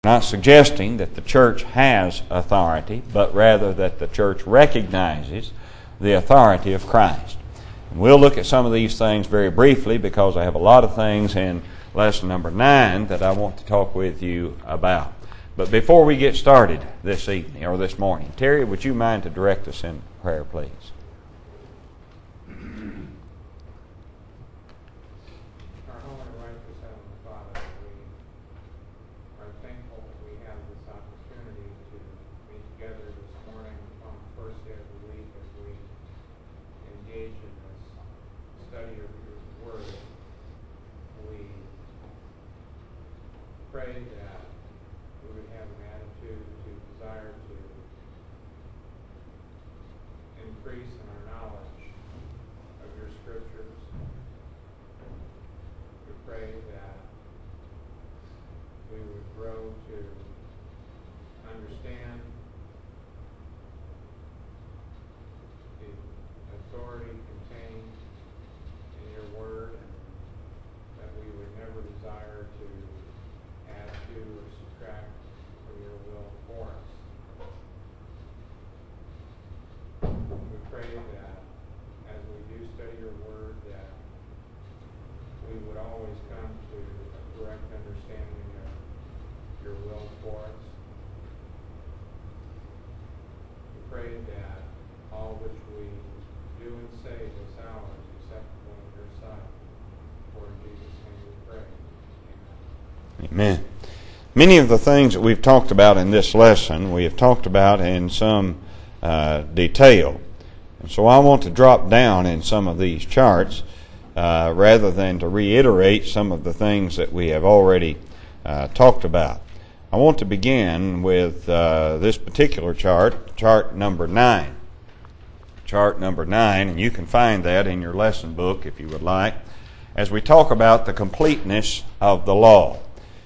not suggesting that the church has authority, but rather that the church recognizes the authority of Christ. And we'll look at some of these things very briefly because I have a lot of things in lesson number 9 that I want to talk with you about. But before we get started this evening or this morning, Terry, would you mind to direct us in prayer, please? Amen. Many of the things that we've talked about in this lesson, we have talked about in some detail. And so I want to drop down in some of these charts rather than to reiterate some of the things that we have already talked about. I want to begin with this particular chart, chart number 9. Chart number 9, and you can find that in your lesson book if you would like, as we talk about the completeness of the law.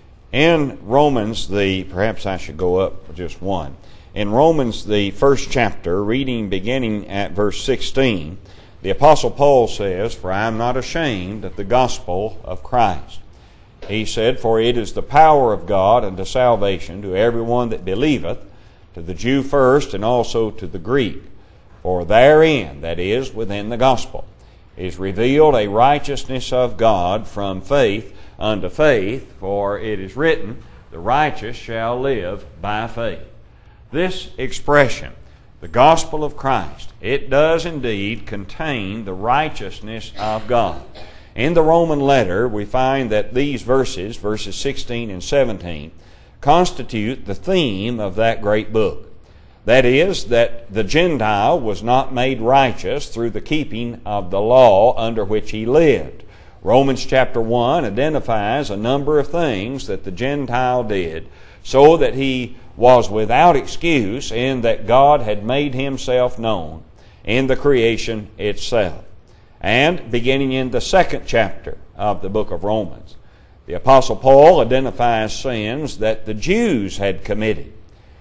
In Romans, perhaps I should go up for just one. In Romans, the first chapter, reading beginning at verse 16, the Apostle Paul says, "For I am not ashamed of the gospel of Christ." He said, "For it is the power of God unto salvation to everyone that believeth, to the Jew first, and also to the Greek. For therein," that is, within the gospel, "is revealed a righteousness of God from faith unto faith, for it is written, the righteous shall live by faith." This expression, the gospel of Christ, it does indeed contain the righteousness of God. In the Roman letter, we find that these verses 16 and 17, constitute the theme of that great book. That is, that the Gentile was not made righteous through the keeping of the law under which he lived. Romans chapter 1 identifies a number of things that the Gentile did so that he was without excuse in that God had made himself known in the creation itself. And beginning in the second chapter of the book of Romans, the Apostle Paul identifies sins that the Jews had committed,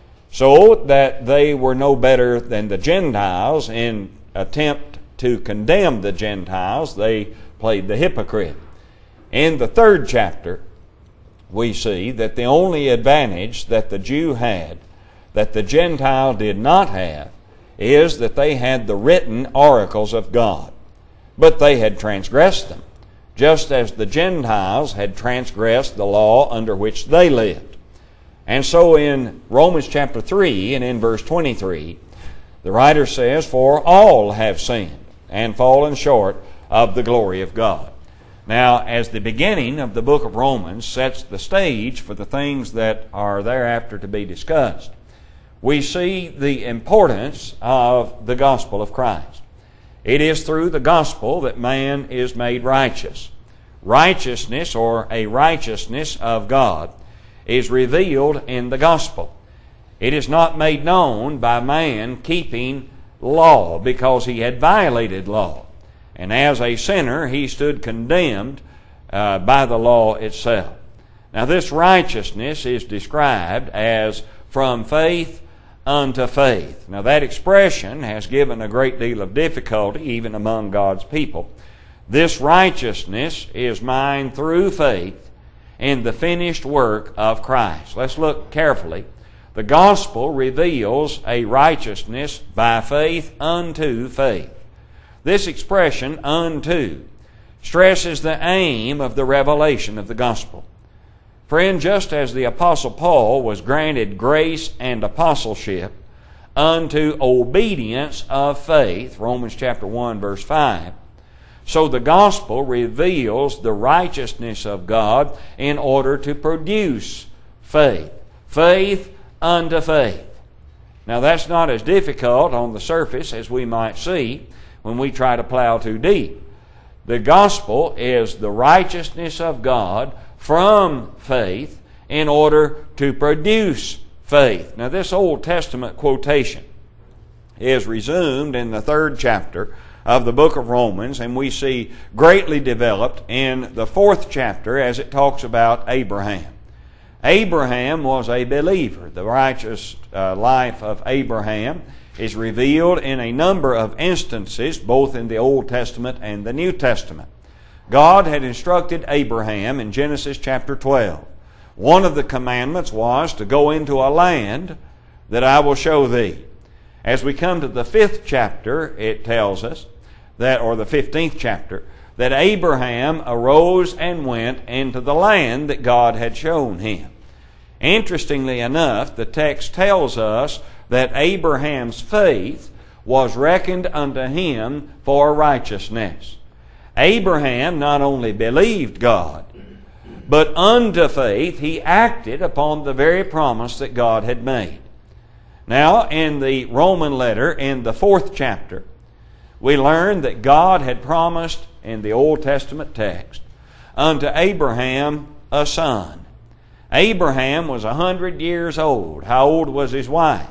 so that they were no better than the Gentiles. In attempt to condemn the Gentiles, they played the hypocrite. In the third chapter, we see that the only advantage that the Jew had, that the Gentile did not have, is that they had the written oracles of God. But they had transgressed them, just as the Gentiles had transgressed the law under which they lived. And so in Romans chapter 3 and in verse 23, the writer says, "For all have sinned and fallen short of the glory of God." Now, as the beginning of the book of Romans sets the stage for the things that are thereafter to be discussed, we see the importance of the gospel of Christ. It is through the gospel that man is made righteous. Righteousness, or a righteousness of God, is revealed in the gospel. It is not made known by man keeping law because he had violated law. And as a sinner, he stood condemned by the law itself. Now, this righteousness is described as from faith unto faith. Now, that expression has given a great deal of difficulty even among God's people. This righteousness is mine through faith, in the finished work of Christ. Let's look carefully. The gospel reveals a righteousness by faith unto faith. This expression, unto, stresses the aim of the revelation of the gospel. Friend, just as the Apostle Paul was granted grace and apostleship unto obedience of faith, Romans chapter 1, verse 5, so the gospel reveals the righteousness of God in order to produce faith. Faith unto faith. Now that's not as difficult on the surface as we might see when we try to plow too deep. The gospel is the righteousness of God from faith in order to produce faith. Now this Old Testament quotation is resumed in the 3rd chapter of the book of Romans, and we see greatly developed in the 4th chapter as it talks about Abraham. Abraham was a believer. The righteous life of Abraham is revealed in a number of instances, both in the Old Testament and the New Testament. God had instructed Abraham in Genesis chapter 12. One of the commandments was to go into a land that I will show thee. As we come to the 5th chapter, it tells us that, or the 15th chapter, that Abraham arose and went into the land that God had shown him. Interestingly enough, the text tells us that Abraham's faith was reckoned unto him for righteousness. Abraham not only believed God, but unto faith he acted upon the very promise that God had made. Now, in the Roman letter, in the 4th chapter, we learn that God had promised in the Old Testament text unto Abraham a son. Abraham was 100 years old. How old was his wife?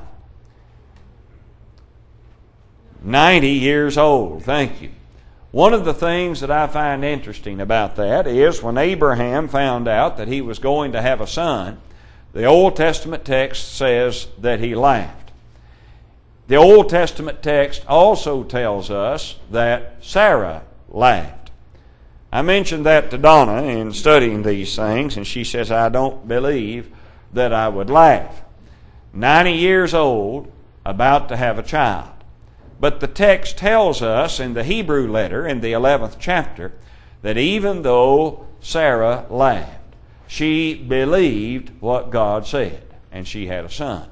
90 years old. Thank you. One of the things that I find interesting about that is when Abraham found out that he was going to have a son, the Old Testament text says that he laughed. The Old Testament text also tells us that Sarah laughed. I mentioned that to Donna in studying these things, and she says, I don't believe that I would laugh. 90 years old, about to have a child. But the text tells us in the Hebrew letter, in the 11th chapter, that even though Sarah laughed, she believed what God said, and she had a son.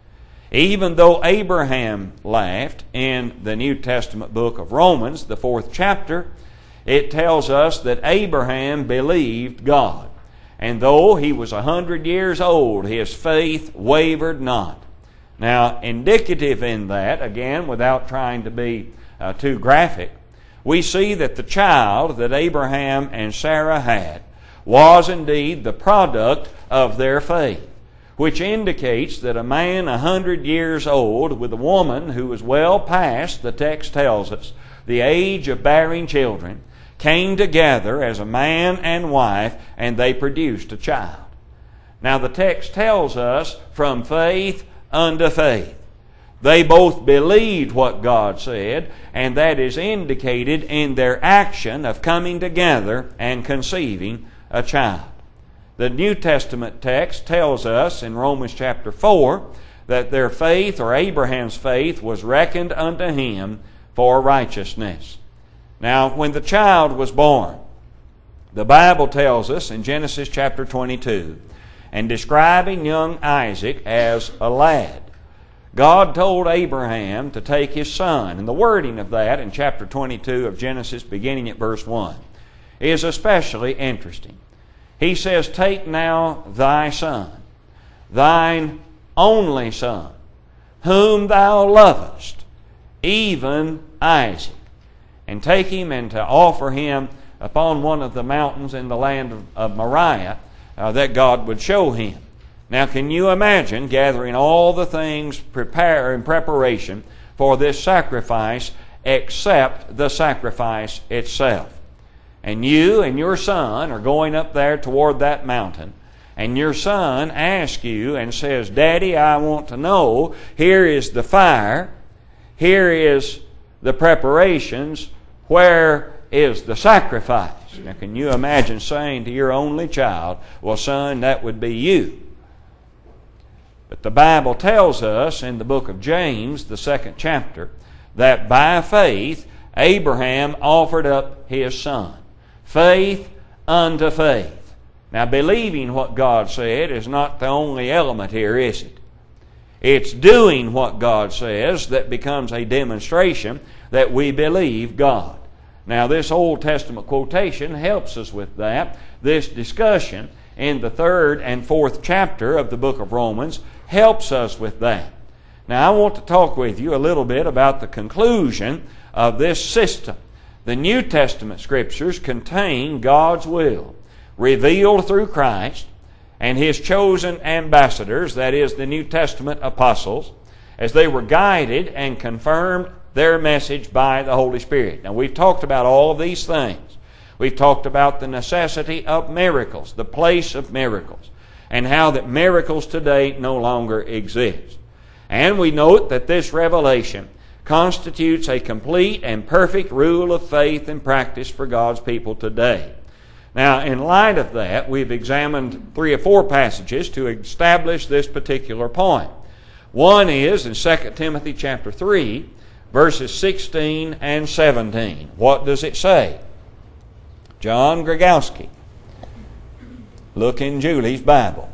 Even though Abraham laughed, in the New Testament book of Romans, the 4th chapter, it tells us that Abraham believed God. And though he was 100 years old, his faith wavered not. Now, indicative in that, again, without trying to be too graphic, we see that the child that Abraham and Sarah had was indeed the product of their faith, which indicates that a man 100 years old with a woman who was well past, the text tells us, the age of bearing children, came together as a man and wife, and they produced a child. Now, the text tells us from faith unto faith. They both believed what God said, and that is indicated in their action of coming together and conceiving a child. The New Testament text tells us in Romans chapter 4 that their faith, or Abraham's faith, was reckoned unto him for righteousness. Now, when the child was born, the Bible tells us in Genesis chapter 22, and describing young Isaac as a lad, God told Abraham to take his son. And the wording of that in chapter 22 of Genesis, beginning at verse 1, is especially interesting. He says, take now thy son, thine only son, whom thou lovest, even Isaac, and take him and to offer him upon one of the mountains in the land of Moriah that God would show him. Now, can you imagine gathering all the things in preparation for this sacrifice except the sacrifice itself? And you and your son are going up there toward that mountain, and your son asks you and says, Daddy, I want to know, here is the fire, here is the preparations, where is the sacrifice? Christ. Now, can you imagine saying to your only child, well, son, that would be you? But the Bible tells us in the book of James, the 2nd chapter, that by faith Abraham offered up his son. Faith unto faith. Now, believing what God said is not the only element here, is it? It's doing what God says that becomes a demonstration that we believe God. Now, this Old Testament quotation helps us with that. This discussion in the 3rd and 4th chapter of the book of Romans helps us with that. Now, I want to talk with you a little bit about the conclusion of this system. The New Testament Scriptures contain God's will, revealed through Christ and His chosen ambassadors, that is, the New Testament apostles, as they were guided and confirmed their message by the Holy Spirit. Now, we've talked about all of these things. We've talked about the necessity of miracles, the place of miracles, and how that miracles today no longer exist. And we note that this revelation constitutes a complete and perfect rule of faith and practice for God's people today. Now, in light of that, we've examined 3 or 4 passages to establish this particular point. One is in 2 Timothy chapter 3, verses 16 and 17. What does it say? John Gregowski, look in Julie's Bible.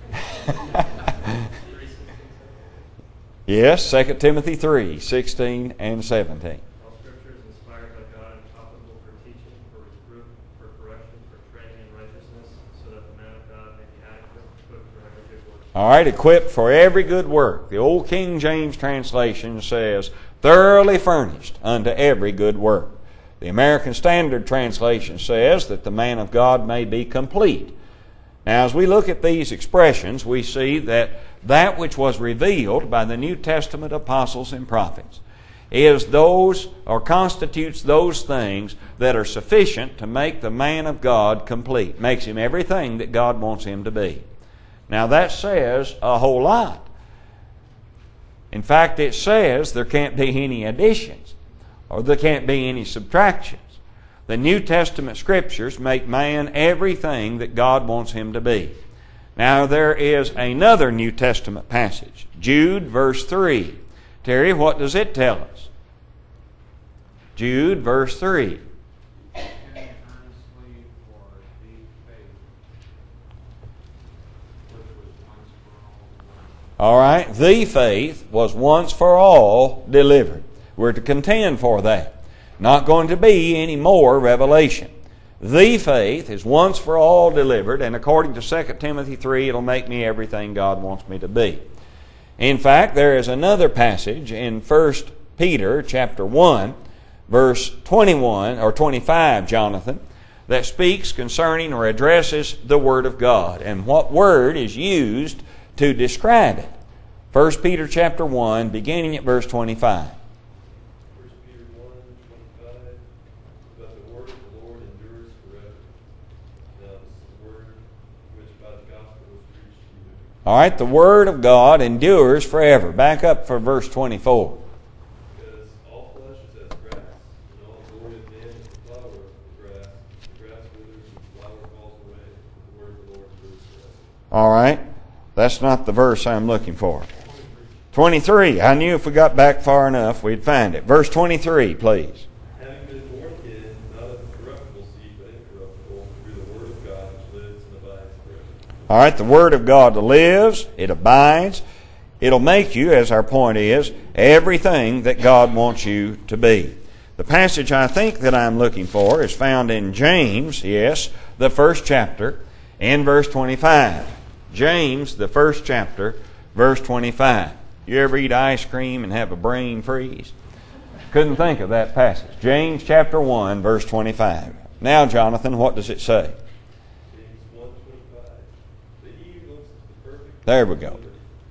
Yes, 2 Timothy 3, 16 and 17. All Scripture is inspired by God and profitable for teaching, for reproof, for correction, for training in righteousness, so that the man of God may be adequate, equipped for every good work. All right, equipped for every good work. The old King James translation says, thoroughly furnished unto every good work. The American Standard Translation says that the man of God may be complete. Now, as we look at these expressions, we see that which was revealed by the New Testament apostles and prophets is those, or constitutes those things that are sufficient to make the man of God complete. Makes him everything that God wants him to be. Now, that says a whole lot. In fact, it says there can't be any additions, or there can't be any subtractions. The New Testament Scriptures make man everything that God wants him to be. Now, there is another New Testament passage, Jude, verse 3. Terry, what does it tell us? Jude, verse 3. All right, the faith was once for all delivered. We're to contend for that. Not going to be any more revelation. The faith is once for all delivered, and according to 2 Timothy 3, it'll make me everything God wants me to be. In fact, there is another passage in 1 Peter chapter 1, verse 21 or 25, Jonathan, that speaks concerning or addresses the Word of God and what word is used to describe it. 1 Peter chapter 1, beginning at verse 25. All right, the Word of God endures forever. Back up for verse 24. Because all flesh is as grass, and all the glory of man is the flower of the grass. The grass withers and the flower falls away, but the word of the Lord endures forever. All right, that's not the verse I'm looking for. 23. I knew if we got back far enough, we'd find it. Verse 23, please. Having been born again, not of corruptible seed, but incorruptible, through the word of God which lives and abides forever. All right, the Word of God lives, it abides, it'll make you, as our point is, everything that God wants you to be. The passage I think that I'm looking for is found in James, yes, the 1st chapter, in verse 25. James, the 1st chapter, verse 25. You ever eat ice cream and have a brain freeze? Couldn't think of that passage. James chapter 1, verse 25. Now, Jonathan, what does it say? There we go.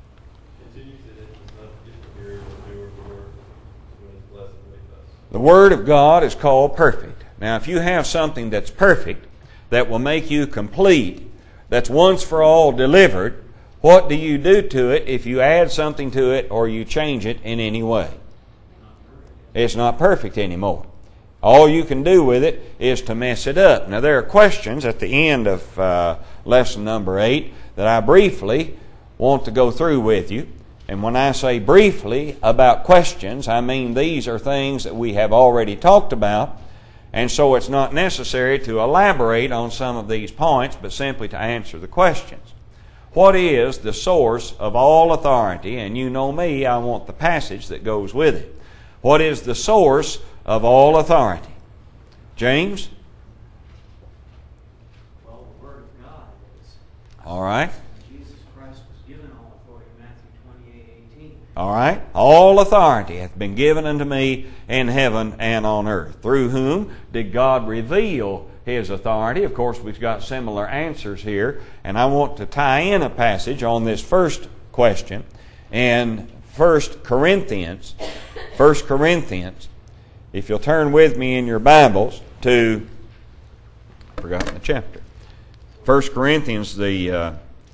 The Word of God is called perfect. Now, if you have something that's perfect, that will make you complete, that's once for all delivered, what do you do to it if you add something to it or you change it in any way? It's not perfect anymore. All you can do with it is to mess it up. Now, there are questions at the end of lesson number 8 that I briefly want to go through with you. And when I say briefly about questions, I mean these are things that we have already talked about, and so it's not necessary to elaborate on some of these points, but simply to answer the questions. What is the source of all authority? And you know me, I want the passage that goes with it. What is the source of all authority? James? Well, the Word of God is. All right. Jesus Christ was given all authority, Matthew 28:18. All right. All authority hath been given unto me in heaven and on earth. Through whom did God reveal His authority? Of course, we've got similar answers here, and I want to tie in a passage on this first question in 1 Corinthians. 1 Corinthians, if you'll turn with me in your Bibles to, I've forgotten the chapter. 1 Corinthians, the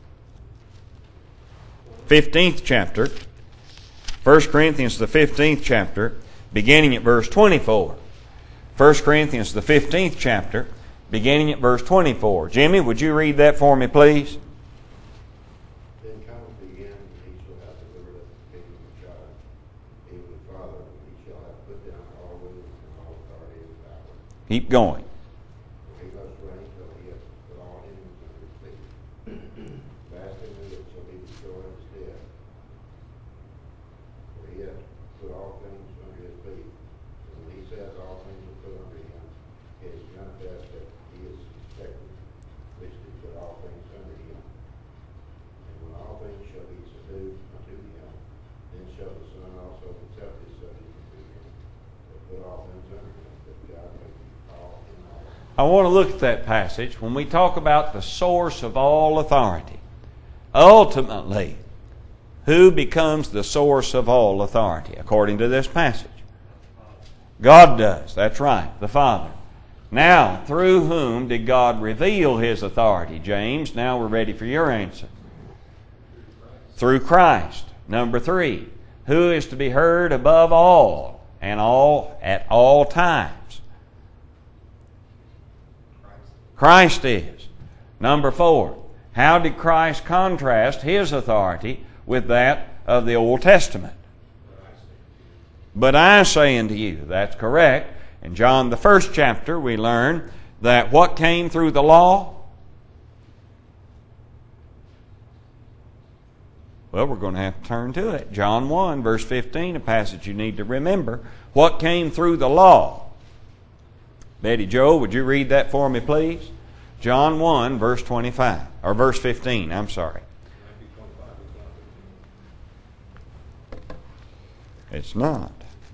15th chapter. 1 Corinthians, the 15th chapter, beginning at verse 24. 1 Corinthians, the 15th chapter, beginning at verse 24. Jimmy, would you read that for me, please? Then cometh the end, and he shall have delivered up the kingdom of God, even the Father, and he shall have put down all rulers and all authority and power. Keep going. For he must reign till he hath put all enemies under his feet. Fasting and it shall be destroyed as death. For he hath put all things under his feet. And when he says all things are put under him, it is manifest that he is suspected, which did put all things under him. And when all things shall be subdued unto him, then shall the Son also himself be subject unto him, that put all things under him, that God may be all in all. I want to look at that passage when we talk about the source of all authority. Ultimately, who becomes the source of all authority according to this passage? God does. That's right, the Father. Now, through whom did God reveal His authority? James, now we're ready for your answer. Through Christ. Number 3, who is to be heard above all and all at all times? Christ is. Number 4, how did Christ contrast His authority with that of the Old Testament? But I say unto you, that's correct. In John the 1st chapter, we learn that what came through the law? Well, we're going to have to turn to it. John 1, verse 15, a passage you need to remember. What came through the law? Betty Jo, would you read that for me, please? John 1, verse 25, or verse 15, I'm sorry. It's not.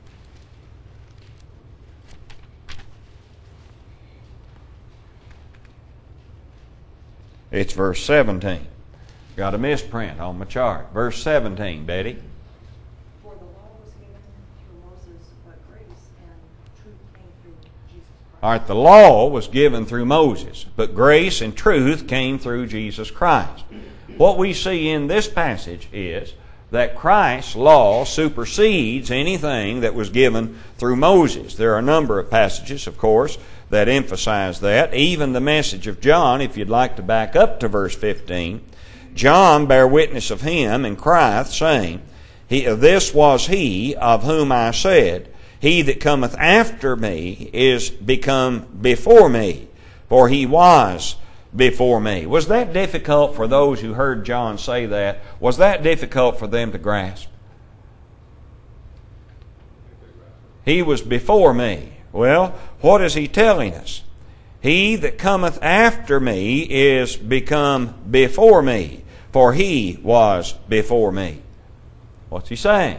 It's verse 17. Got a misprint on my chart. Verse 17, Betty. For the law was given through Moses, but grace and truth came through Jesus Christ. All right, the law was given through Moses, but grace and truth came through Jesus Christ. What we see in this passage is that Christ's law supersedes anything that was given through Moses. There are a number of passages, of course, that emphasize that. Even the message of John, if you'd like to back up to verse 15, John bare witness of him and crieth, saying, This was he of whom I said, He that cometh after me is become before me, for he was before me. Was that difficult for those who heard John say that? Was that difficult for them to grasp? He was before me. Well, what is he telling us? He that cometh after me is become before me, for he was before me. What's he saying?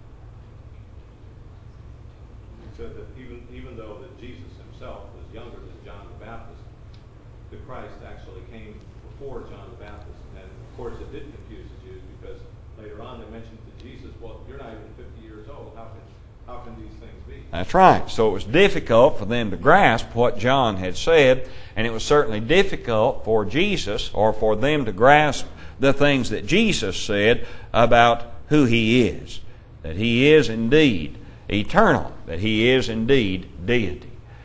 He said that even though that Jesus himself was younger than John the Baptist, the Christ actually came before John the Baptist. And of course it did confuse the Jews, because later on they mentioned to Jesus, well, you're not even 50 years old. How can these things be? That's right. So it was difficult for them to grasp what John had said, and it was certainly difficult for Jesus, or for them to grasp the things that Jesus said about who He is. That He is indeed eternal, that He is indeed deity.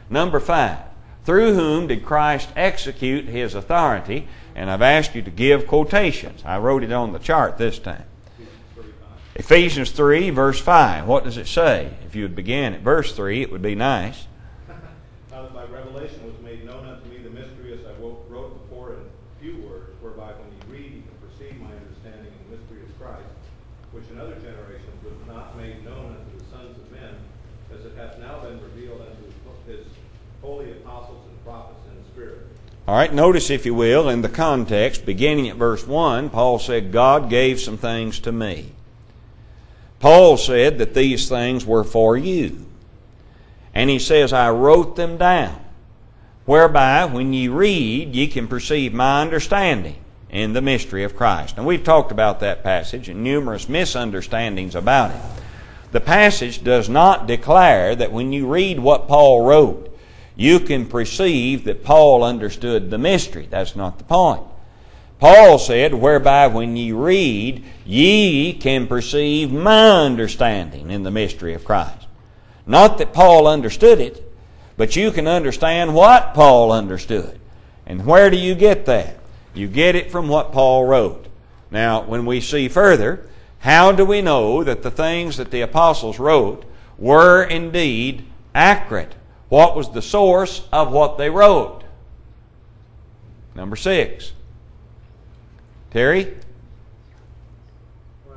Number 5, through whom did Christ execute His authority? And I've asked you to give quotations. I wrote it on the chart this time. Ephesians 3, verse 5. What does it say? If you would begin at verse 3, it would be nice. Now that by revelation was made known unto me the mystery, as I wrote before in few words, whereby when you read, you can perceive my understanding in the mystery of Christ, which in other generations was not made known unto the sons of men, as it hath now been revealed unto his holy apostles and prophets in the Spirit. All right, notice, if you will, in the context, beginning at verse 1, Paul said, God gave some things to me. Paul said that these things were for you. And he says, I wrote them down, whereby when ye read, ye can perceive my understanding in the mystery of Christ. And we've talked about that passage and numerous misunderstandings about it. The passage does not declare that when you read what Paul wrote, you can perceive that Paul understood the mystery. That's not the point. Paul said, whereby when ye read, ye can perceive my understanding in the mystery of Christ. Not that Paul understood it, but you can understand what Paul understood. And where do you get that? You get it from what Paul wrote. Now, when we see further, how do we know that the things that the apostles wrote were indeed accurate? What was the source of what they wrote? Number 6. Terry? Well,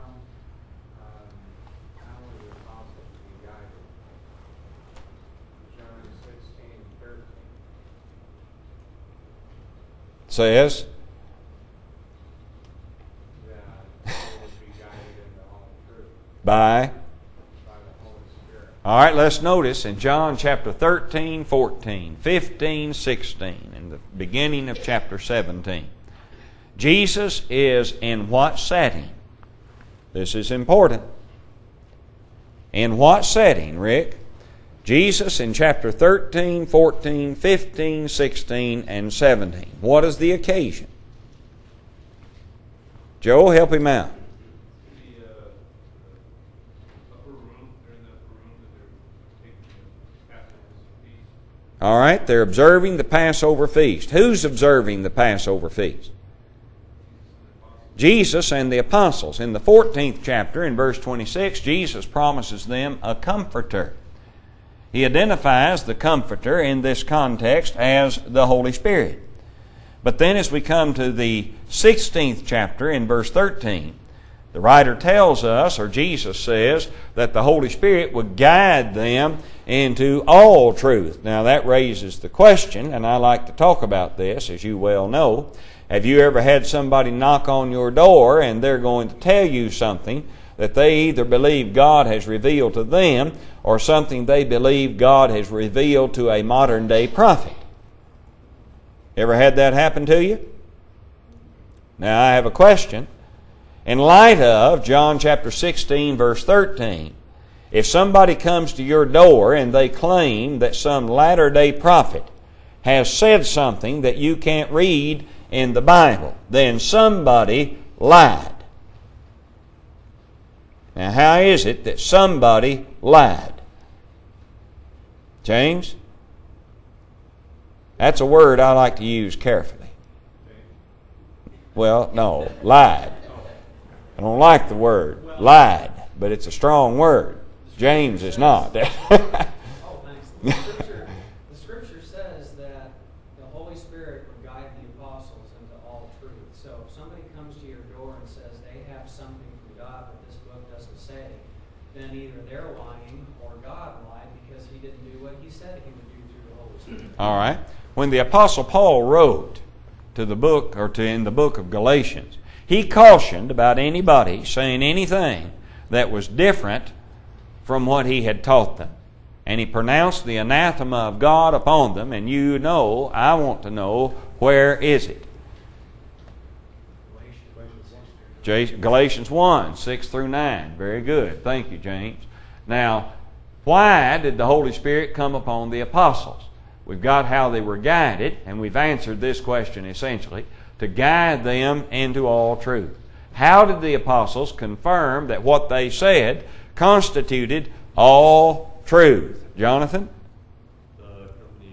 how were the apostles to be guided? John 16:13. Says, That they would be guided into all truth by... by the Holy Spirit. All right, let's notice in John chapter 13, 14, 15, 16, and the beginning of chapter 17. Jesus is in what setting? This is important. In what setting, Rick? Jesus in chapter 13, 14, 15, 16, and 17. What is the occasion? Joe, help him out. The upper room, they're in the upper room, that they're taking the Passover feast. All right, they're observing the Passover feast. Who's observing the Passover feast? Jesus and the apostles. In the 14th chapter, in verse 26, Jesus promises them a comforter. He identifies the comforter in this context as the Holy Spirit. But then as we come to the 16th chapter, in verse 13, the writer tells us, or Jesus says, that the Holy Spirit would guide them into all truth. Now that raises the question, and I like to talk about this, as you well know. Have you ever had somebody knock on your door and they're going to tell you something that they either believe God has revealed to them or something they believe God has revealed to a modern day prophet? Ever had that happen to you? Now I have a question. In light of John chapter 16 verse 13, if somebody comes to your door and they claim that some latter-day prophet has said something that you can't read in the Bible, then somebody lied. Now, how is it that somebody lied? James? That's a word I like to use carefully. Well, no, lied. I don't like the word lied, but it's a strong word. James is not. Oh, thanks. The Scripture says that the Holy Spirit would guide the apostles into all truth. So if somebody comes to your door and says they have something from God that this book doesn't say, then either they're lying or God lied because He didn't do what He said He would do through the Holy Spirit. All right. When the Apostle Paul wrote to the book, or in the book of Galatians, he cautioned about anybody saying anything that was different from what he had taught them. And he pronounced the anathema of God upon them, and you know, I want to know, where is it? Galatians 1, 6 through 9. Very good. Thank you, James. Now, why did the Holy Spirit come upon the apostles? We've got how they were guided, and we've answered this question essentially, to guide them into all truth. How did the apostles confirm that what they said constituted all truth? Jonathan? The company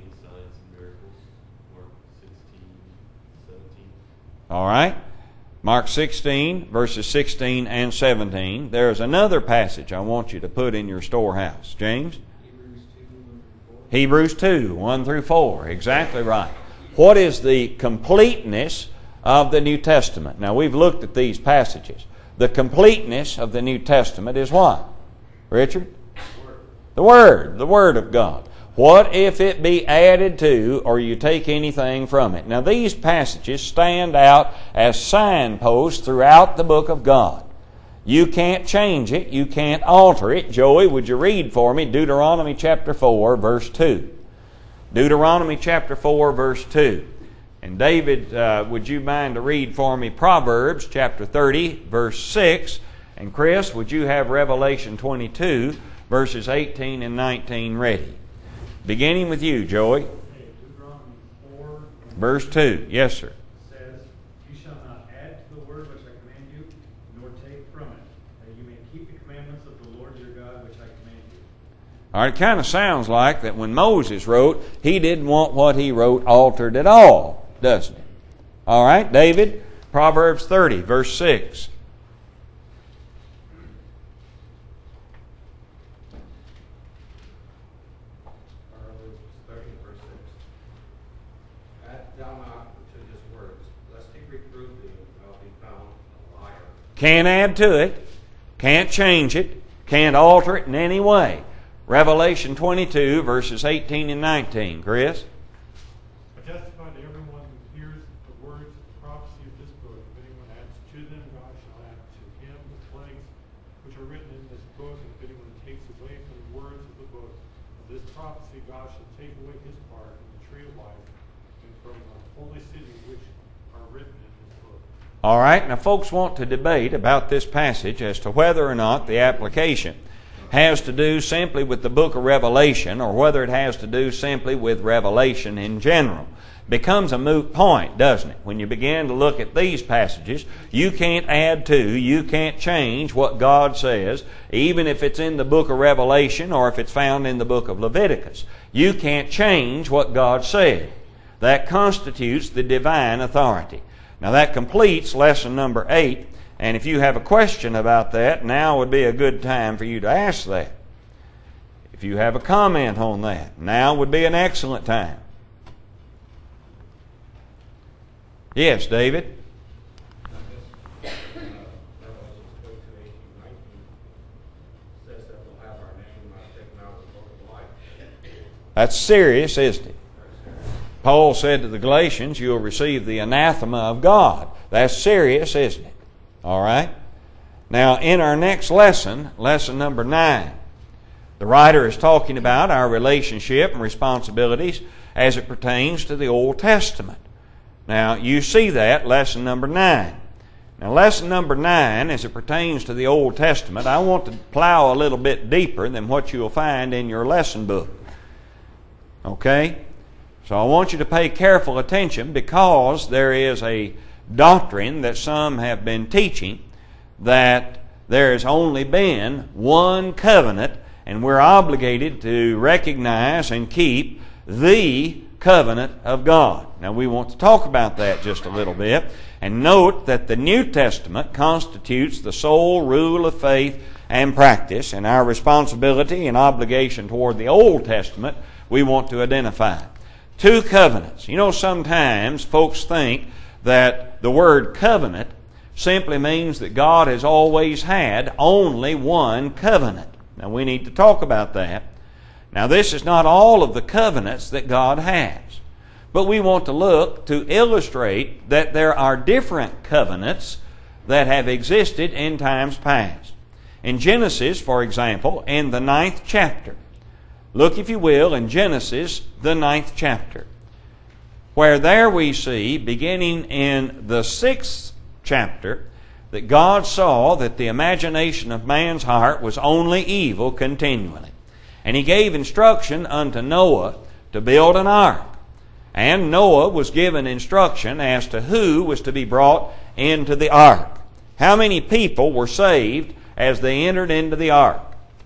All right? Mark 16, verses 16 and 17. There's another passage I want you to put in your storehouse. James? Hebrews 2, 1 through 4. Exactly right. What is the completeness of the New Testament? Now, we've looked at these passages. The completeness of the New Testament is what? Richard? The Word of God. What if it be added to, or you take anything from it? Now, these passages stand out as signposts throughout the book of God. You can't change it. You can't alter it. Joey, would you read for me Deuteronomy chapter 4, verse 2? Deuteronomy chapter 4, verse 2. And David, would you mind to read for me Proverbs chapter 30, verse 6? And Chris, would you have Revelation 22, verses 18 and 19 ready? Beginning with you, Joey. Deuteronomy 4, verse 2. Yes, sir. says, "You shall not add to the word which I command you, nor take from it, that you may keep the commandments of the Lord your God which I command you." All right, it kind of sounds like that when Moses wrote, he didn't want what he wrote altered at all, doesn't it? All right, David, Proverbs 30, verse 6. Proverbs 30, verse 6. Add thou not to his words, lest he reprove thee, and thou be found a liar. Can't add to it. Can't change it. Can't alter it in any way. Revelation 22, verses 18 and 19. Chris? I testify to everyone who hears the words of the prophecy of this book. If anyone adds to them, God shall add to him the plagues which are written in this book. And if anyone takes away from the words of the book of this prophecy, God shall take away his part in the tree of life and from the holy city which are written in this book. All right, now folks want to debate about this passage as to whether or not the application has to do simply with the book of Revelation or whether it has to do simply with Revelation in general. Becomes a moot point, doesn't it? When you begin to look at these passages, you can't add to, you can't change what God says, even if it's in the book of Revelation or if it's found in the book of Leviticus. You can't change what God said. That constitutes the divine authority. Now that completes lesson number 8. And if you have a question about that, now would be a good time for you to ask that. If you have a comment on that, now would be an excellent time. Yes, David? Revelation 22, 18, 19 says that we'll have our name taken out of the book of life. That's serious, isn't it? Paul said to the Galatians, you'll receive the anathema of God. That's serious, isn't it? All right? Now, in our next lesson, lesson number 9, the writer is talking about our relationship and responsibilities as it pertains to the Old Testament. Now, you see that, lesson number 9. Now, lesson number 9, as it pertains to the Old Testament, I want to plow a little bit deeper than what you'll find in your lesson book. Okay? So I want you to pay careful attention because there is a doctrine that some have been teaching that there has only been one covenant and we're obligated to recognize and keep the covenant of God. Now we want to talk about that just a little bit and note that the New Testament constitutes the sole rule of faith and practice, and our responsibility and obligation toward the Old Testament we want to identify. 2 covenants. You know, sometimes folks think that the word covenant simply means that God has always had only one covenant. Now we need to talk about that. Now this is not all of the covenants that God has, but we want to look to illustrate that there are different covenants that have existed in times past. In Genesis, for example, in the 9th chapter, look if you will in Genesis, the 9th chapter, where there we see, beginning in the 6th chapter, that God saw that the imagination of man's heart was only evil continually. And He gave instruction unto Noah to build an ark. And Noah was given instruction as to who was to be brought into the ark. How many people were saved as they entered into the ark?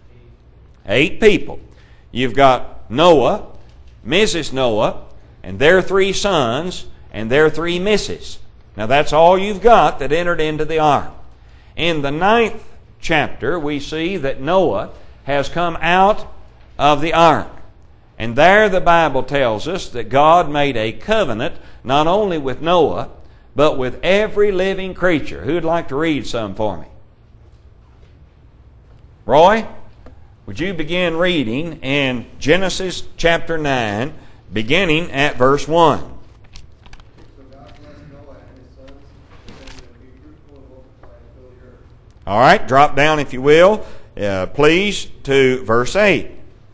8 people. You've got Noah, Mrs. Noah, and their 3 sons, and their 3 misses. Now that's all you've got that entered into the ark. In the 9th chapter, we see that Noah has come out of the ark. And there the Bible tells us that God made a covenant not only with Noah, but with every living creature. Who'd like to read some for me? Roy, would you begin reading in Genesis chapter 9, beginning at verse 1? So God blessed Noah and his sons, and said to them, be fruitful and multiply and fill the earth. All right, drop down, if you will, please, to verse 8.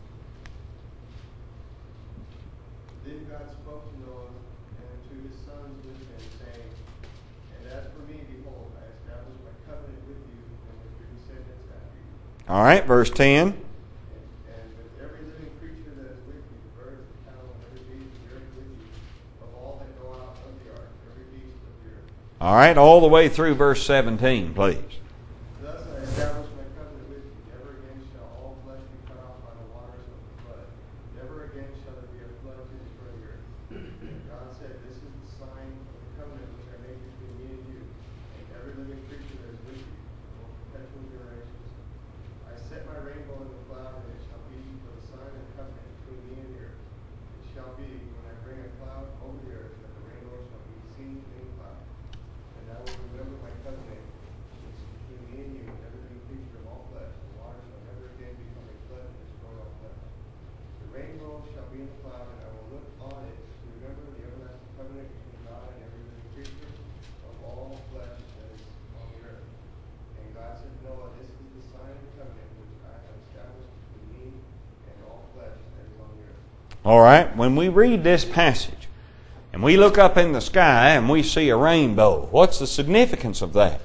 Then God spoke to Noah and to his sons with him, saying, and as for me, behold, I establish my covenant with you and with your descendants after you. All right, verse 10. And with every living creature that is with you, the birds, the cattle, and every beast of the earth with you, of all that go out of the ark, every beast of the earth. All right, all the way through verse 17, please. Thus I establish my covenant with you. Never again shall all flesh be cut off by the waters of the flood. Never again shall there be a flood to destroy the earth. And God said, this is the sign of the covenant which I make between me and you, and every living creature that is with you, for perpetual generations. I set my rainbow in the cloud, and it shall be for the sign of the covenant between me and the earth. It shall be, when I bring a cloud over the earth, that the rainbow shall be seen in the cloud. And I will remember my covenant which is between me and you, and every living creature of all flesh. The water shall never again become a flood and destroy all flesh. The rainbow shall be in the cloud, and I will look on it to remember the everlasting covenant between God and every living creature of all flesh that is on the earth. And God said to Noah, this is the sign of the covenant which I have established between me and all flesh that is on the earth. All right, when we read this passage and we look up in the sky and we see a rainbow, what's the significance of that?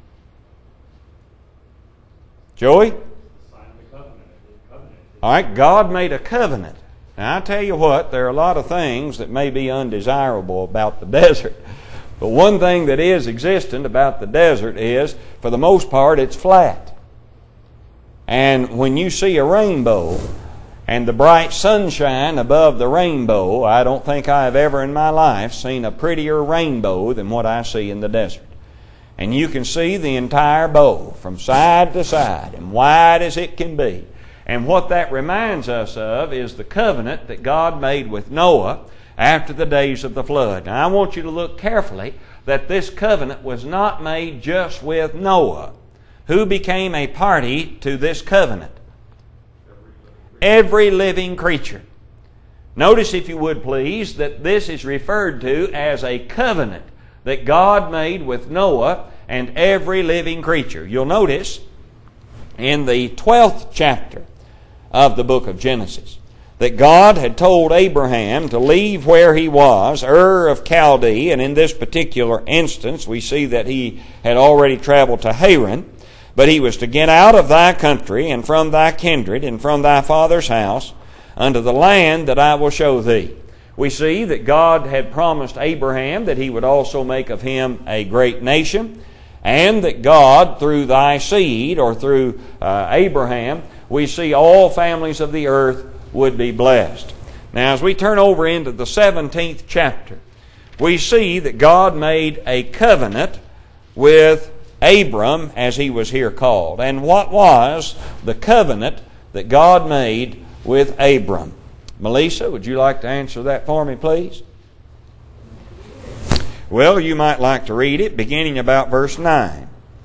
Joey? Sign of the covenant. All right, God made a covenant. Now, I tell you what, there are a lot of things that may be undesirable about the desert. But one thing that is existent about the desert is, for the most part, it's flat. And when you see a rainbow and the bright sunshine above the rainbow, I don't think I have ever in my life seen a prettier rainbow than what I see in the desert. And you can see the entire bow from side to side, and wide as it can be. And what that reminds us of is the covenant that God made with Noah after the days of the flood. Now, I want you to look carefully that this covenant was not made just with Noah. Who became a party to this covenant? Every living creature. Notice, if you would please, that this is referred to as a covenant that God made with Noah and every living creature. You'll notice in the 12th chapter of the book of Genesis that God had told Abraham to leave where he was, Ur of Chaldee, and in this particular instance we see that he had already traveled to Haran, but he was to get out of thy country and from thy kindred and from thy father's house unto the land that I will show thee. We see that God had promised Abraham that he would also make of him a great nation, and that God, through thy seed, or through Abraham, we see all families of the earth would be blessed. Now, as we turn over into the 17th chapter, we see that God made a covenant with Abram, as he was here called. And what was the covenant that God made with Abram? Melissa, would you like to answer that for me, please? Well, you might like to read it, beginning about verse 9.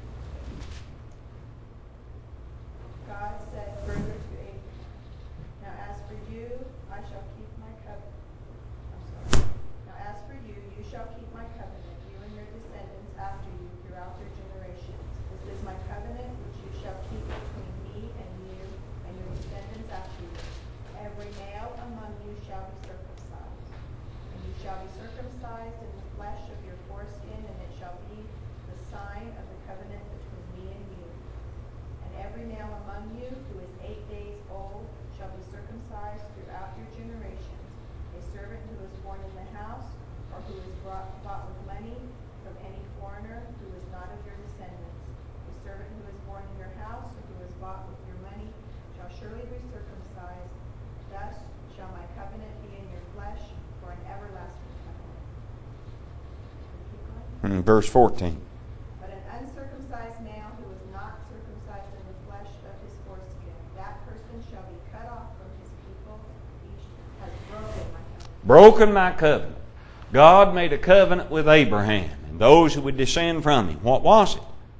God said further to Abram, now as for you, I shall keep my covenant. Now as for you, you shall keep my covenant, you and your descendants after you throughout their generations. This is my covenant which you shall keep between me and you and your descendants after you. Every male among you shall be circumcised. And you shall be circumcised in the flesh of your foreskin, and it shall be the sign of the covenant between me and you. And every male among you who is 8 days old shall be circumcised throughout your generations. A servant who is born in the house, or who is bought with money from any foreigner who is not of your descendants. A servant who is born in your house, or who is bought with your money, shall surely be circumcised. Thus shall my covenant be in your flesh for an everlasting covenant. Keep going. Verse 14. But an uncircumcised male who is not circumcised in the flesh of his foreskin, that person shall be cut off from his people. He has broken my covenant. Broken my covenant. God made a covenant with Abraham and those who would descend from him. What was it?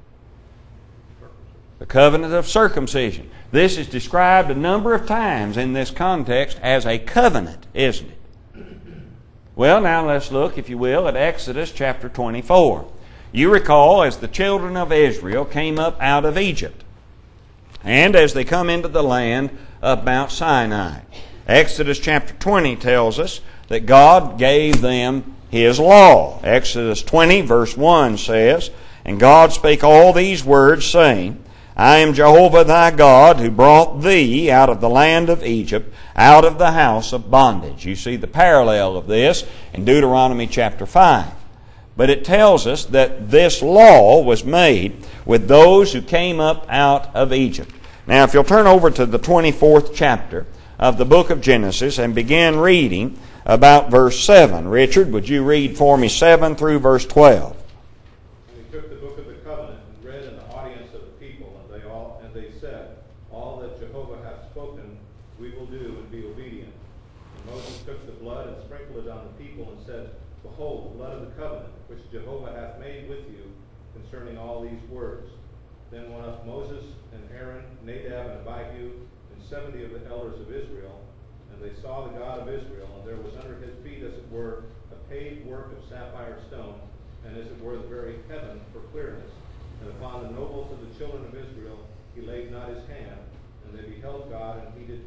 The covenant of circumcision. This is described a number of times in this context as a covenant, isn't it? Well, now let's look, if you will, at Exodus chapter 24. You recall as the children of Israel came up out of Egypt, and as they come into the land of Mount Sinai. Exodus chapter 20 tells us that God gave them His law. Exodus 20 verse 1 says, "And God spake all these words, saying, I am Jehovah thy God, who brought thee out of the land of Egypt, out of the house of bondage." You see the parallel of this in Deuteronomy chapter 5. But it tells us that this law was made with those who came up out of Egypt. Now, if you'll turn over to the 24th chapter of the book of Genesis and begin reading about verse 7. Richard, would you read for me 7 through verse 12? And he took the book of the covenant and read in the audience of the people, and they said, "All that Jehovah hath spoken, we will do and be obedient." And Moses took the blood and sprinkled it on the people and said, "Behold, the blood of the covenant, which Jehovah hath made with you concerning all these words." Then went up Moses and Aaron, Nadab and Abihu, and 70 of the elders of Israel, and they saw the God of Israel, and there was under his feet, as it were, a paved work of sapphire stone, and as it were the very heaven for clearness. And upon the nobles of the children of Israel he laid not his hand, and they beheld God, and he did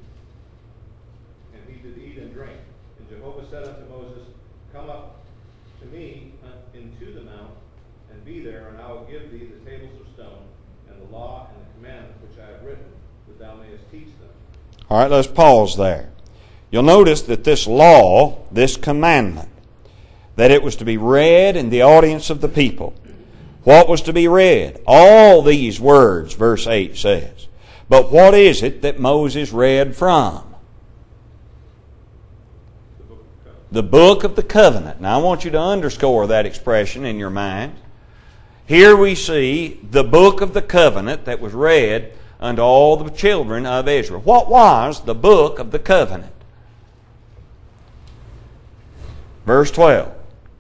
eat and drink. And Jehovah said unto Moses, "Come up to me into the mount, and be there, and I will give thee the tables of stone, and the law and the commandment which I have written, that thou mayest teach them." All right, let's pause there. You'll notice that this law, this commandment, that it was to be read in the audience of the people. What was to be read? All these words, verse 8 says. But what is it that Moses read from? The book of the covenant. Now I want you to underscore that expression in your mind. Here we see the book of the covenant that was read unto all the children of Israel. What was the book of the covenant? Verse 12.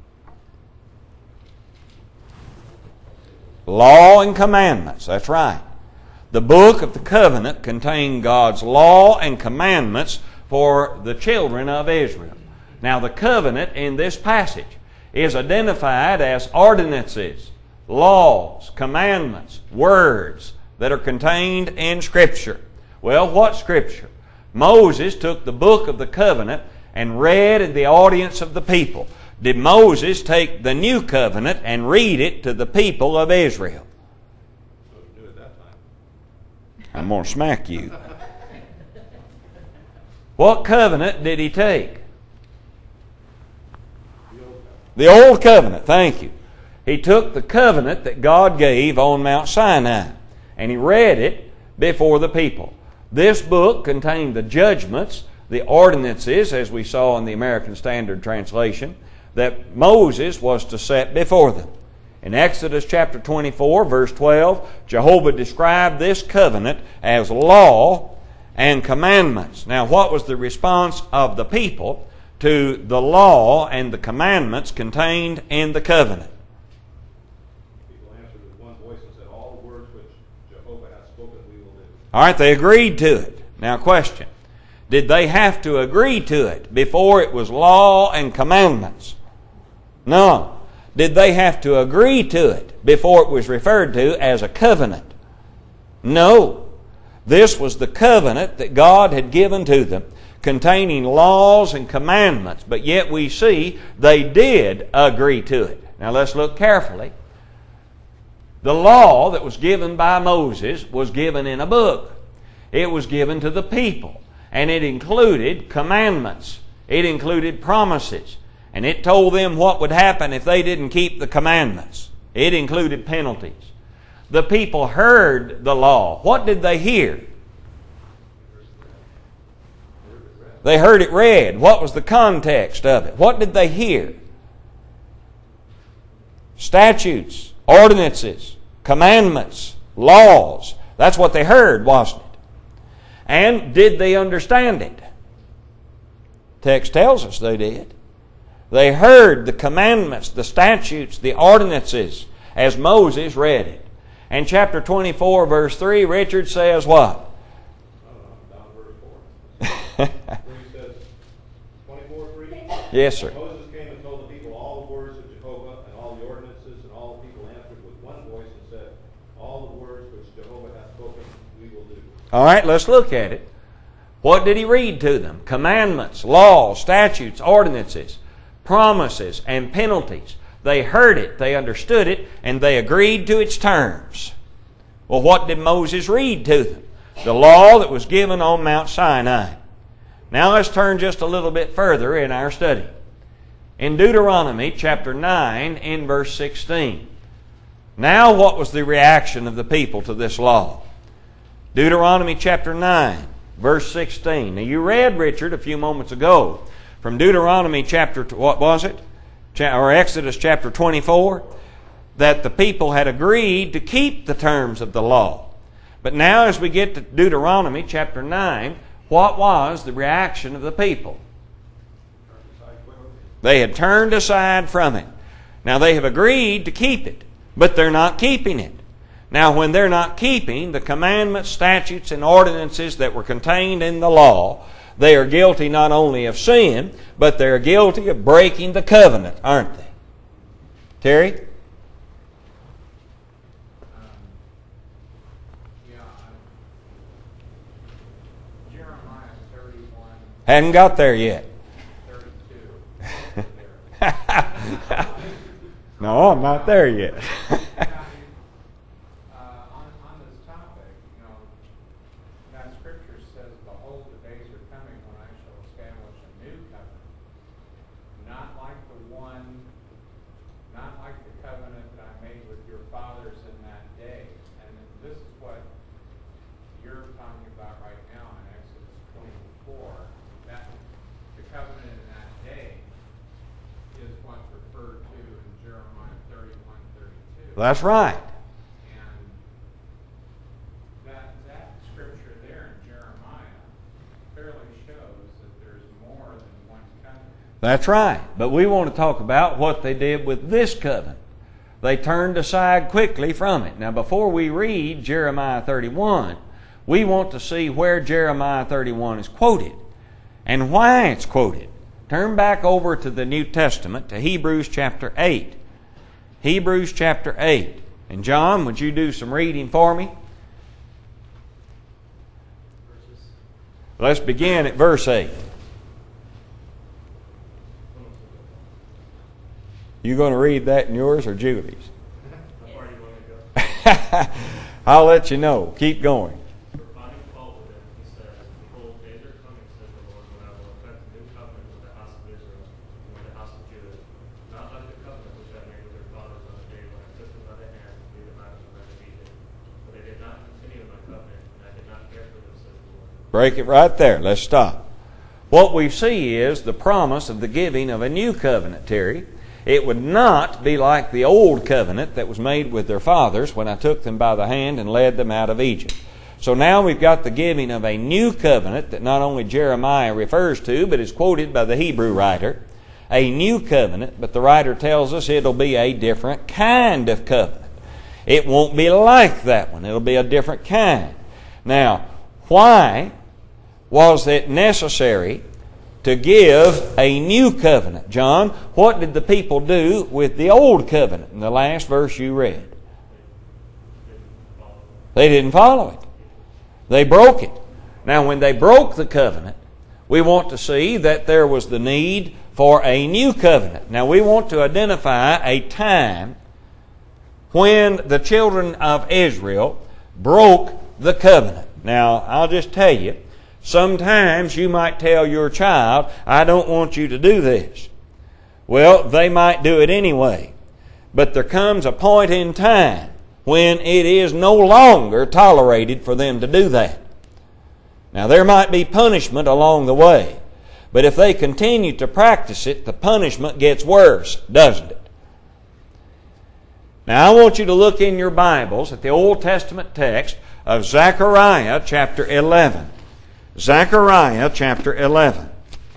Law and commandments. That's right. The book of the covenant contained God's law and commandments for the children of Israel. Now the covenant in this passage is identified as ordinances, laws, commandments, words that are contained in Scripture. Well, what Scripture? Moses took the book of the covenant and read in the audience of the people. Did Moses take the new covenant and read it to the people of Israel? So do it that time. I'm going to smack you. What covenant did he take? The old covenant, thank you. He took the covenant that God gave on Mount Sinai, and he read it before the people. This book contained the judgments, the ordinances, as we saw in the American Standard Translation, that Moses was to set before them. In Exodus chapter 24, verse 12, Jehovah described this covenant as law and commandments. Now, what was the response of the people to the law and the commandments contained in the covenant? People answered with one voice and said, "All the words which Jehovah hath spoken we will do." All right, they agreed to it. Now, question. Did they have to agree to it before it was law and commandments? No. Did they have to agree to it before it was referred to as a covenant? No. This was the covenant that God had given to them, containing laws and commandments, but yet we see they did agree to it. Now let's look carefully. The law that was given by Moses was given in a book. It was given to the people, and it included commandments. It included promises, and it told them what would happen if they didn't keep the commandments. It included penalties. The people heard the law. What did they hear? They heard it read. What was the context of it? What did they hear? statutes, ordinances, commandments, laws. That's what they heard, wasn't it? And did they understand it? Text tells us they did. They heard the commandments, the statutes, the ordinances as Moses read it. And chapter 24, verse 3, Richard says what? Down verse 4. Where he says, 24:3? Yes, sir. Moses came and told the people all the words of Jehovah and all the ordinances, and all the people answered with one voice and said, all the words which Jehovah hath spoken, we will do. All right, let's look at it. What did he read to them? Commandments, laws, statutes, ordinances, promises, and penalties. They heard it, they understood it, and they agreed to its terms. Well, what did Moses read to them? The law that was given on Mount Sinai. Now let's turn just a little bit further in our study. In Deuteronomy chapter 9, in verse 16. Now what was the reaction of the people to this law? Deuteronomy chapter 9, verse 16. Now you read, Richard, a few moments ago from Deuteronomy chapter, what was it? Or Exodus chapter 24, that the people had agreed to keep the terms of the law. But now as we get to Deuteronomy chapter 9, what was the reaction of the people? They had turned aside from it. Now they have agreed to keep it, but they're not keeping it. Now when they're not keeping the commandments, statutes, and ordinances that were contained in the law, they are guilty not only of sin, but they're guilty of breaking the covenant, aren't they? Terry? Jeremiah 31. Hadn't got there yet. 32. No, I'm not there yet. On this topic, that scripture says, behold, the days are coming when I shall establish a new covenant, not like the covenant that I made with your fathers in that day. And this is what you're talking about right now in Exodus 24. That the covenant in that day is what's referred to in Jeremiah 31:32. That's right. And that scripture there in Jeremiah clearly shows that there's more than one covenant. That's right. But we want to talk about what they did with this covenant. They turned aside quickly from it. Now, before we read Jeremiah 31, we want to see where Jeremiah 31 is quoted and why it's quoted. Turn back over to the New Testament, to Hebrews chapter 8. Hebrews chapter 8. And John, would you do some reading for me? Let's begin at verse 8. You going to read that in yours or Julie's? How far do you want me to go? I'll let you know. Keep going. For finding fault with him, he says, behold, days are coming, says the Lord, when I will effect a new covenant with the house of Israel and with the house of Judah, not like the covenant which I made with their fathers on the day when I took them by the hand to lead them out of the land of Egypt. For they did not continue my covenant, and I did not care for them, says the Lord. Break it right there. Let's stop. What we see is the promise of the giving of a new covenant, Terry. It would not be like the old covenant that was made with their fathers when I took them by the hand and led them out of Egypt. So now we've got the giving of a new covenant that not only Jeremiah refers to, but is quoted by the Hebrew writer. A new covenant, but the writer tells us it'll be a different kind of covenant. It won't be like that one. It'll be a different kind. Now, why was it necessary to give a new covenant? John, what did the people do with the old covenant in the last verse you read? They didn't follow it. They broke it. Now, when they broke the covenant, we want to see that there was the need for a new covenant. Now, we want to identify a time when the children of Israel broke the covenant. Now, I'll just tell you, sometimes you might tell your child, I don't want you to do this. Well, they might do it anyway. But there comes a point in time when it is no longer tolerated for them to do that. Now, there might be punishment along the way. But if they continue to practice it, the punishment gets worse, doesn't it? Now I want you to look in your Bibles at the Old Testament text of Zechariah chapter 11. Zechariah chapter 11.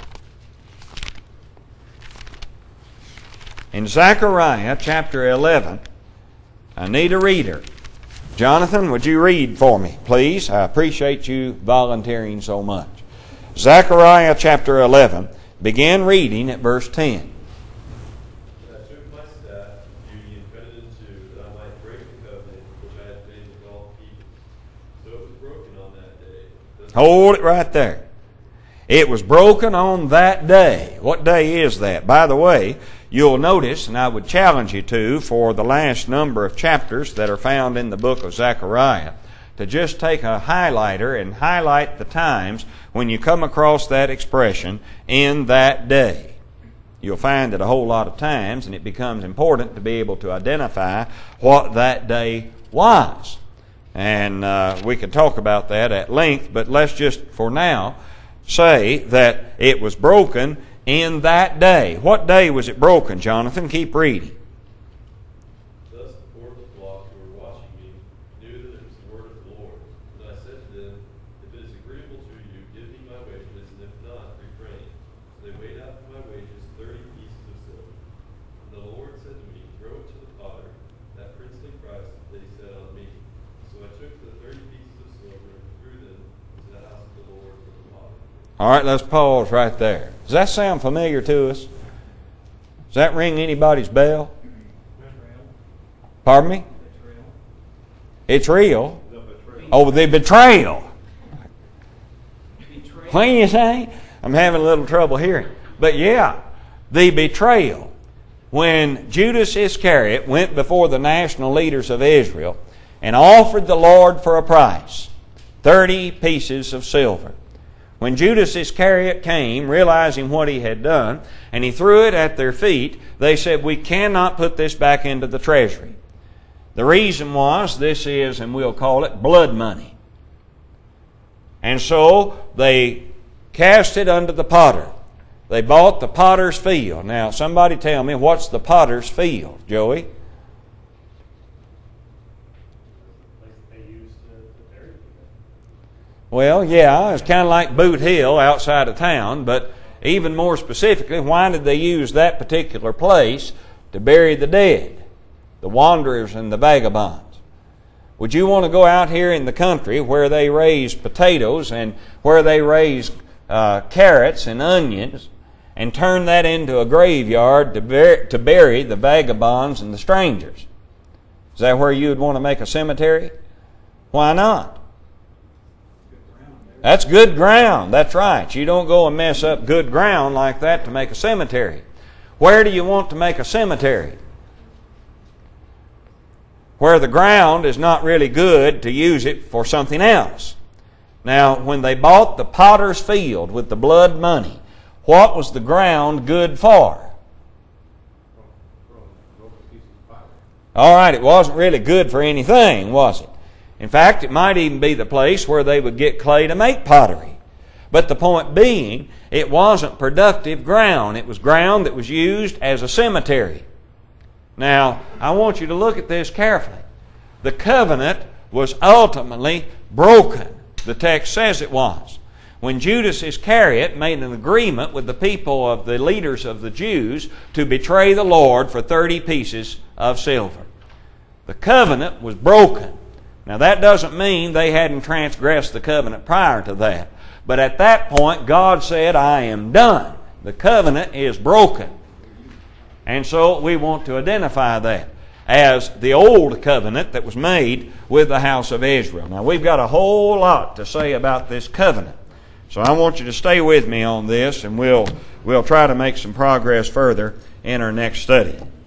In Zechariah chapter 11, I need a reader. Jonathan, would you read for me, please? I appreciate you volunteering so much. Zechariah chapter 11, begin reading at verse 10. I took my staff, duty, and cut it in two, that I might break the covenant which I had made with all people. So it was broken on that day. Hold it right there. It was broken on that day. What day is that? By the way, you'll notice, and I would challenge you to, for the last number of chapters that are found in the book of Zechariah, to just take a highlighter and highlight the times when you come across that expression, in that day. You'll find that a whole lot of times, and it becomes important to be able to identify what that day was. And we could talk about that at length, but let's just, for now, say that it was broken in that day. What day was it broken, Jonathan? Keep reading. Thus the fourth flock who were watching me knew that it was the word of the Lord. And I said to them, if it is agreeable to you, give me my wages, and if not, refrain. So they weighed out for my wages 30 pieces of silver. And the Lord said to me, throw it to the potter, that princely price that he set on me. So I took the 30 pieces of silver and threw them into the house of the Lord for the potter. All right, let's pause right there. Does that sound familiar to us? Does that ring anybody's bell? Pardon me? It's real. Oh, the betrayal. What are you saying? I'm having a little trouble hearing. But yeah, the betrayal. When Judas Iscariot went before the national leaders of Israel and offered the Lord for a price, 30 pieces of silver. When Judas Iscariot came, realizing what he had done, and he threw it at their feet, they said, we cannot put this back into the treasury. The reason was, this is, and we'll call it, blood money. And so they cast it unto the potter. They bought the potter's field. Now, somebody tell me, what's the potter's field, Joey? Well, yeah, it's kind of like Boot Hill outside of town, but even more specifically, why did they use that particular place to bury the dead, the wanderers and the vagabonds? Would you want to go out here in the country where they raise potatoes and where they raise carrots and onions and turn that into a graveyard to bury the vagabonds and the strangers? Is that where you would want to make a cemetery? Why not? That's good ground. That's right. You don't go and mess up good ground like that to make a cemetery. Where do you want to make a cemetery? Where the ground is not really good to use it for something else. Now, when they bought the potter's field with the blood money, what was the ground good for? All right, it wasn't really good for anything, was it? In fact, it might even be the place where they would get clay to make pottery. But the point being, it wasn't productive ground. It was ground that was used as a cemetery. Now, I want you to look at this carefully. The covenant was ultimately broken. The text says it was. When Judas Iscariot made an agreement with the people of the leaders of the Jews to betray the Lord for 30 pieces of silver. The covenant was broken. Now that doesn't mean they hadn't transgressed the covenant prior to that. But at that point, God said, I am done. The covenant is broken. And so we want to identify that as the old covenant that was made with the house of Israel. Now we've got a whole lot to say about this covenant. So I want you to stay with me on this, and we'll try to make some progress further in our next study.